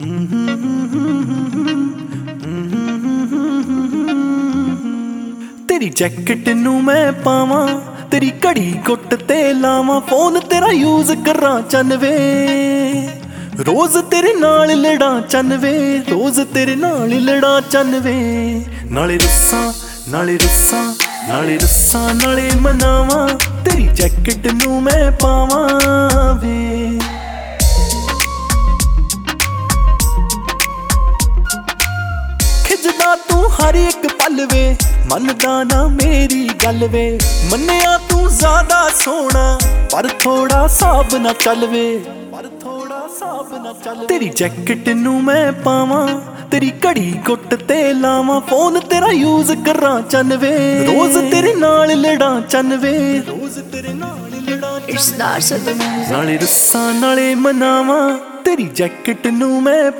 तेरी जैकेट नू मैं पावां, तेरी घड़ी गुट ते लावां, फोन तेरा यूज करां 95, रोज तेरे नाल लड़ा 95, रोज तेरे नाल लड़ा 95। नाले रुस्सां नाले रुस्सां नाले रुस्सां नाले मनावां, तेरी जैकेट नू मैं पावां वे। खिजदा तू हर एक पल वे, मनदा ना मेरी गल वे, मन्निया तू ज्यादा सोहना पर थोड़ा साब ना चल वे, पर थोड़ा साब ना चल। तेरी जैकेट नू मैं पावां, तेरी घड़ी गुट ते लावां, फोन तेरा यूज करां 95, रोज तेरे नाल लड़ा 95, रोज तेरे नाल लड़ा 95। नाले रुस्सां नाले मनावां, तेरी जैकेट नू मैं